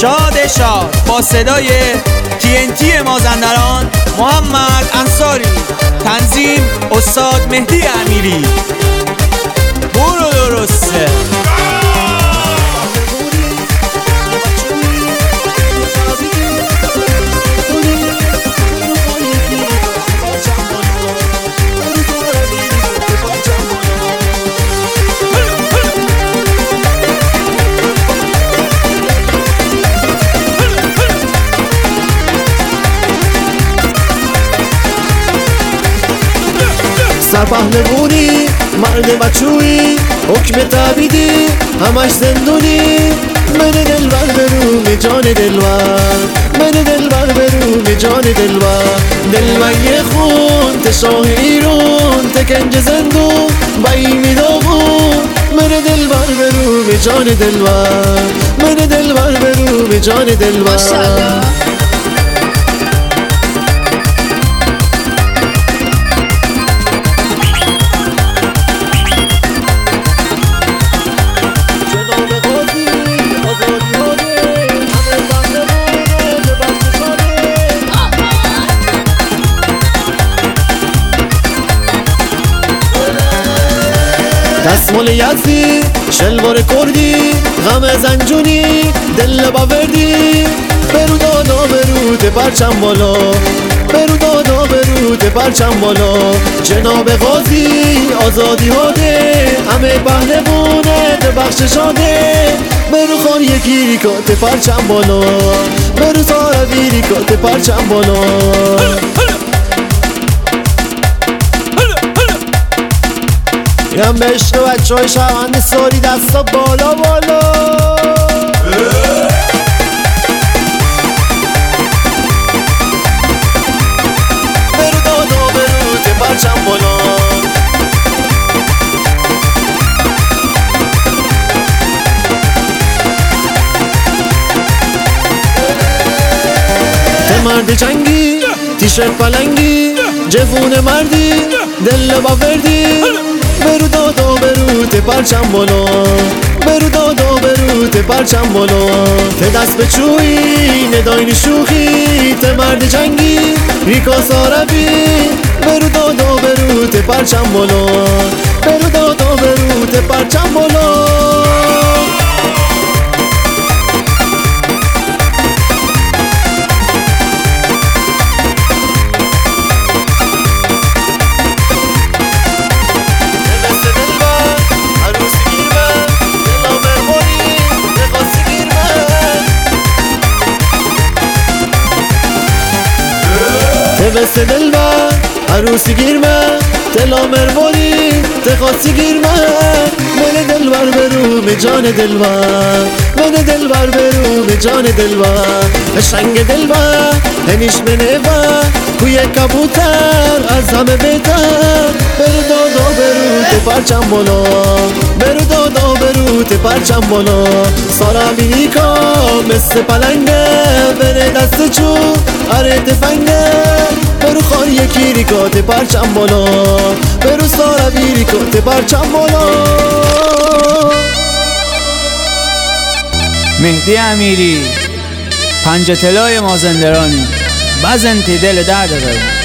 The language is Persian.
شاد شاد با صدای TNT مازندران محمد انصاری، تنظیم استاد مهدی امیری. برو درسته. سرپهلوونی، مرد بچویی، حکم تابیدی، همش زندونی. من دلبر برو جان دلبر، من دلبر برو جان دلبر. دلبر خون تشاه ایرون تکنج زندون بایی میداغون. من دلبر برو جان دلبر، من دلبر برو جان دلبر. دستمال یزدی، شلوار کردی، غم زنجونی، دل باوردی. برو دادا برود پرچم بالا، برو دادا برود پرچم بالا. جناب قاضی آزادی هاده، همه پهلوونه به بخش شاده. برو خان یکی ریکات پرچم بالا، برو ساروی ریکات پرچم بالا. یم به عشق بچه های شهروند ساری دستا بالا بالا. برو دادا برو پرچم بالا. مرد جنگی، تیشرت پلنگی، جوون مردی، دل باوردی. برو دادا برو پرچم بالا، برو دادا برو پرچم بالا. ته دست به چویی نداینی شوخی، ته مرد جنگی ریکا ساربی. برو دادا برو پرچم بالا، برو دادا برو پرچم بالا. بس دلبر عروسی گیر من، دلا مروانی تخاصی گیر من. من دلبر برو به جان دلبر، من دلبر برو به جان دلبر. شنگ دلبر هنیش منور کوی کبوتر از همه بهتر. برو دادا برو پرچم بالا، برو دادا برو پرچم بالا. سارا بینیکا مثل پلنگه بره دست چون اره تفنگه. برو خان یکی ریکات پرچم بالا، برو ساروی ریکات پرچم بالا. مهدی امیری، پنج طلای مازندرانی، بزن تی دل درد داری.